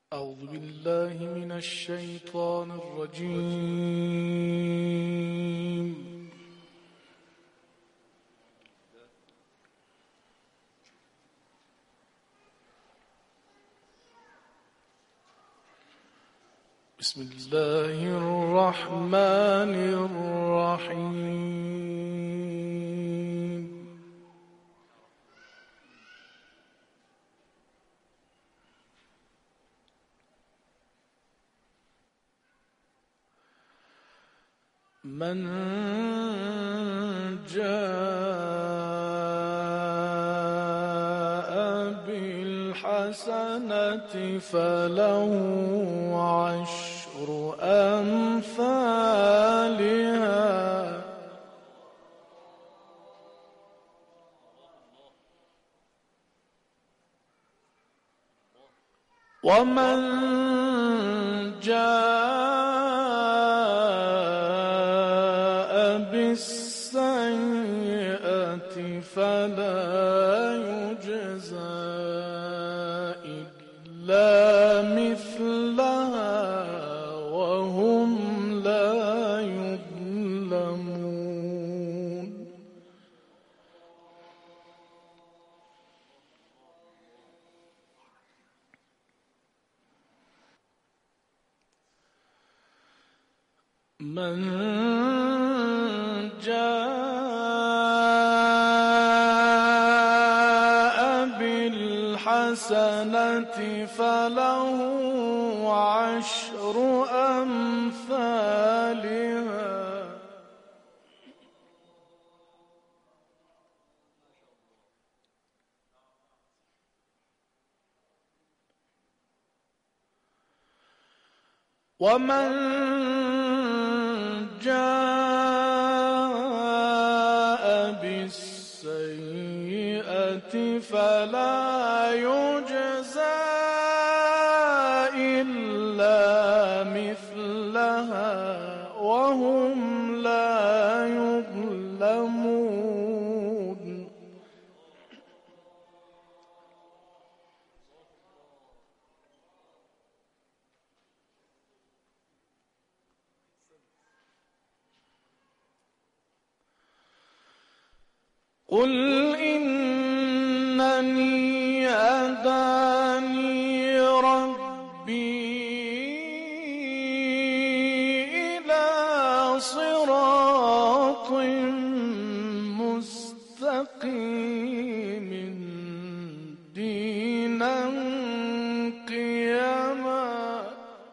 أعوذ بالله من الشيطان الرجيم. بسم الله الرحمن الرحيم. من جاء بالحسنة فله عشر أمثالها ومن جاء بالسيئة فلا يجزى إلا مثلها وهم لا يظلمون. من جاء بالحسنة فله عشر أمثالها ومن جاء بالسيئة فلا يجزى إلا مثلها وهم لا يظلمون. قل إنني هداني ربي إلى صراط مستقيم دينا قيما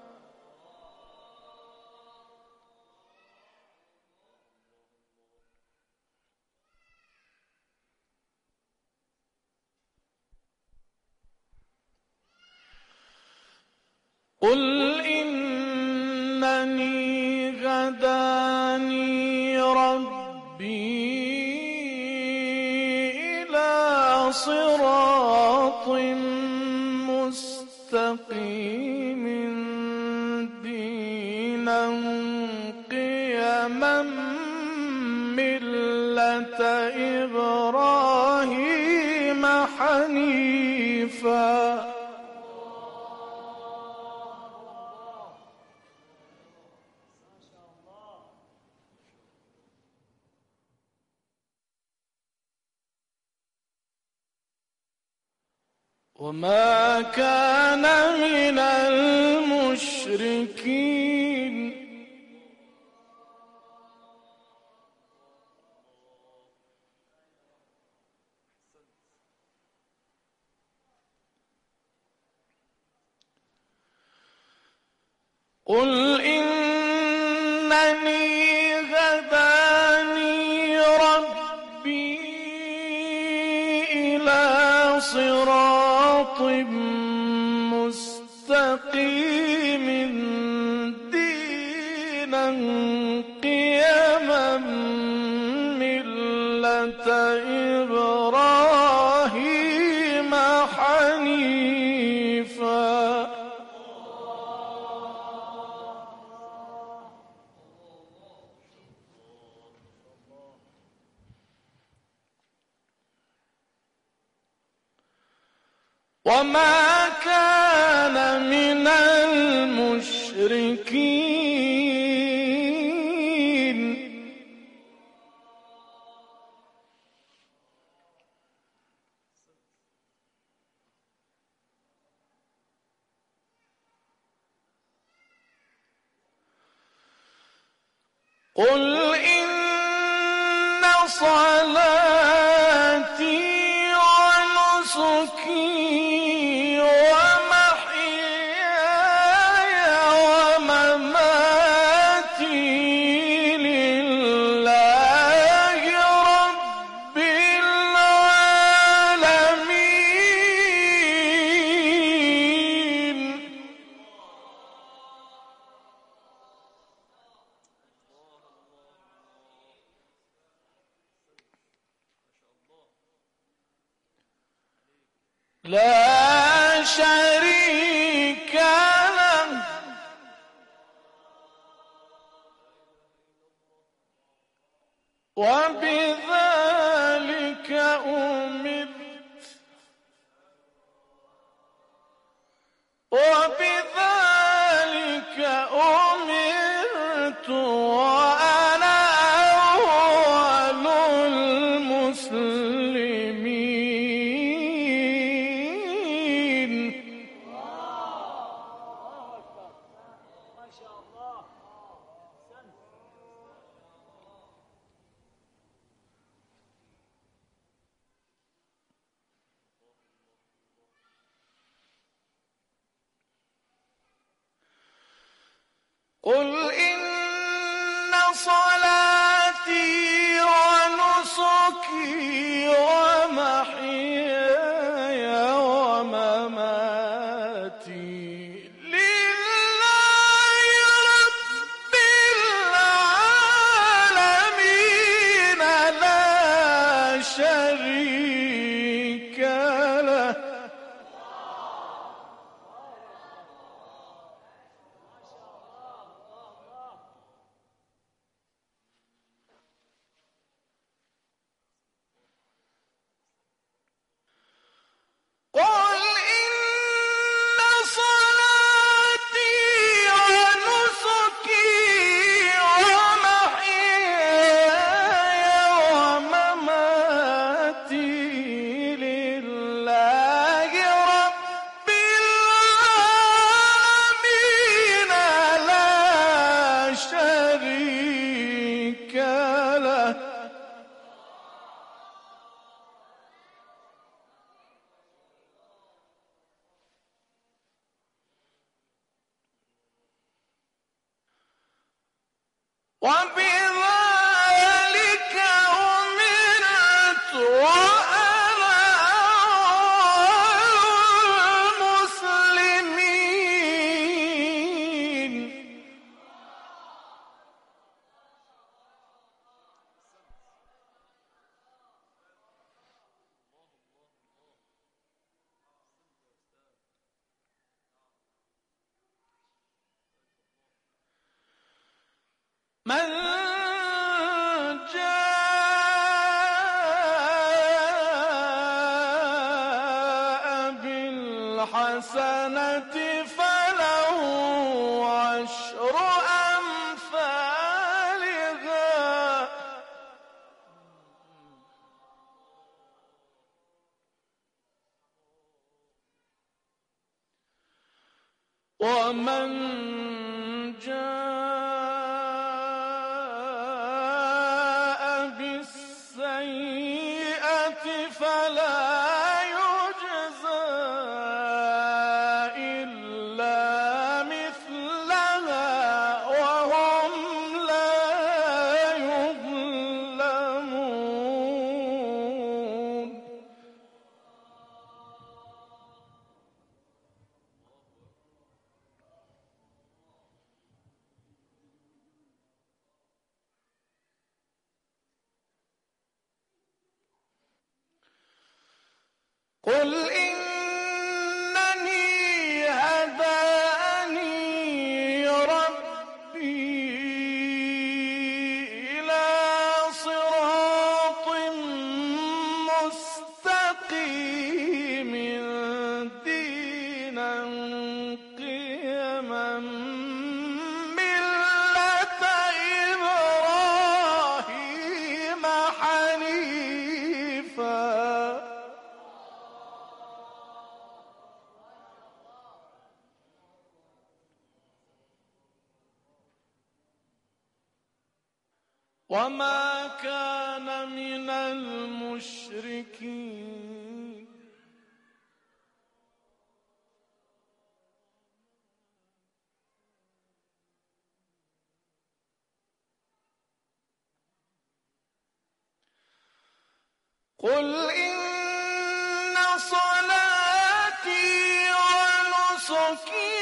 قل إنني هداني ربي إلى صراط مستقيم دينا قيما ملة إبراهيم حنيفا وما كان من المشركين. قل إنني هداني ربي إلى صراط مستقيم دينا قيما ملة إبراهيم حنيفا وما كان من المشركين. قل إن صلاتي ونسكي ومحياي ومماتي لله رب العالمين. لا شريك له وبذلك أمرت وأنا أول المسلمين. قل إن صلاتي ونسكي ومحياي ومماتي لله رب العالمين لا شريك له قل إن صلاتي ونسكي ومحياي ومماتي لله رب العالمين لا شريك له وبذلك أمرت وأنا أول المسلمين. من جاء بالحسنة فله عشر أمثالها ومن جاء بالسيئة فلا يجزى إلا مثلها وهم لا يظلمون. قل إنني هداني ربي إلى صراط مستقيم دينا قيما وما كان من المشركين قل إن صلاتي ونسكي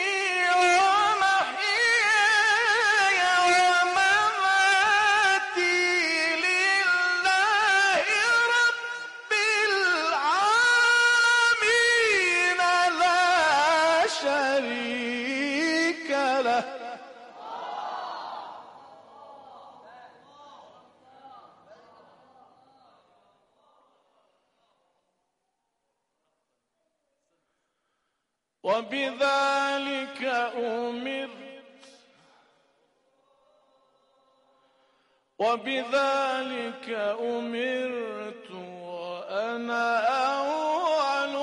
وبذلك أمرت وأنا أول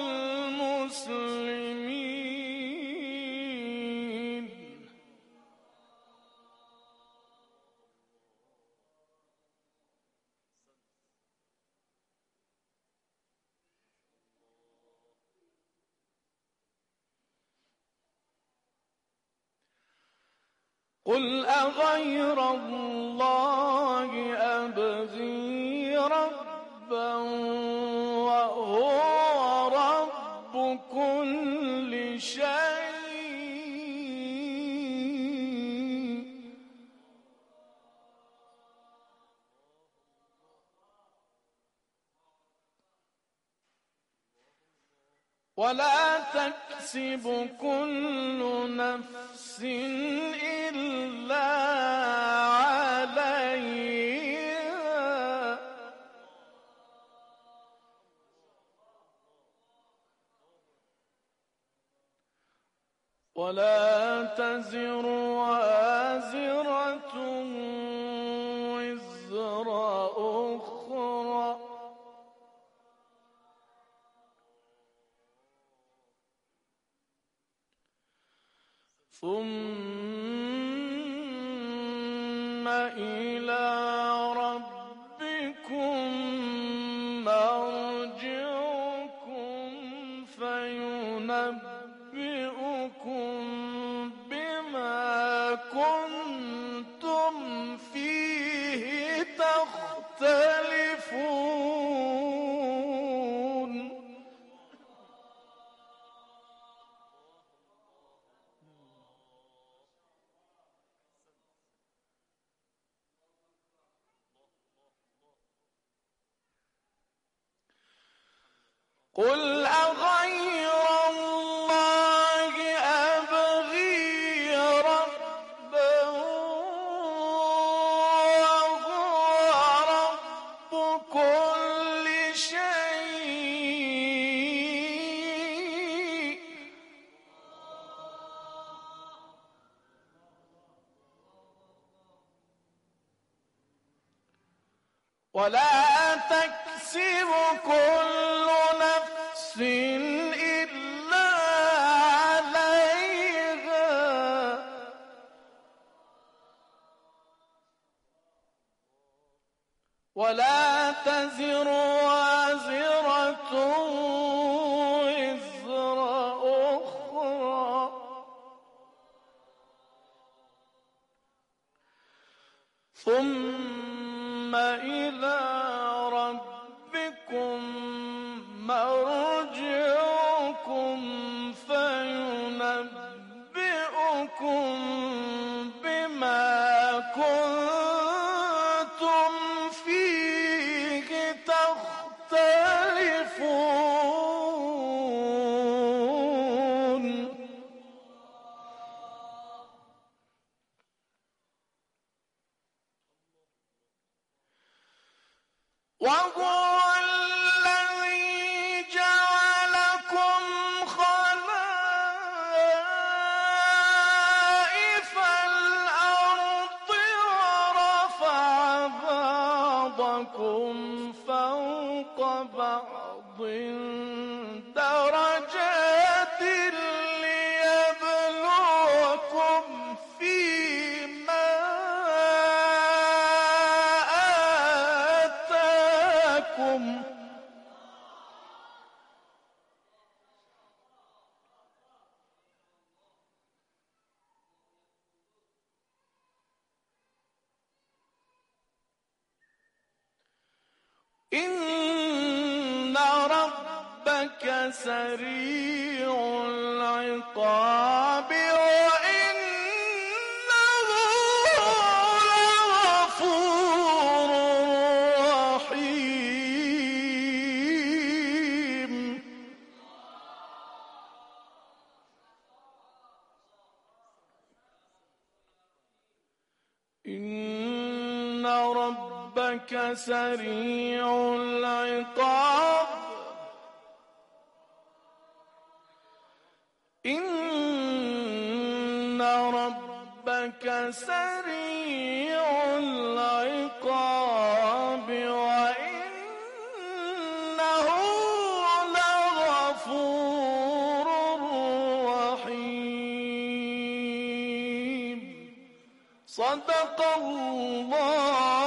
المسلمين قل أغير الله أبغي ربا وهو رب كل شيء ولا تكسب كل نفس إلا عليها ولا تزر وازرة وزر أخرى ثم إلى ربكم مرجعكم فينبئكم بما كنتم فيه تختلفون قل أغير الله أبغي ربا وهو رب كل شيء ولا تكسب كل نفس إلا عليها ولا تزر وازرة وزر أخرى ثم إلى ربكم مرجعكم فينبئكم بما كنتم فيه تختلفون وهو الذي جعلكم خلائف الأرض ورفع بعضكم فوق بعض درجات ليبلوكم فيما إن ربك سريع العقاب وإنه لغفور رحيم. إن ربك سريع العقاب إن ربك سريع العقاب وإنه لغفور رحيم. صدق الله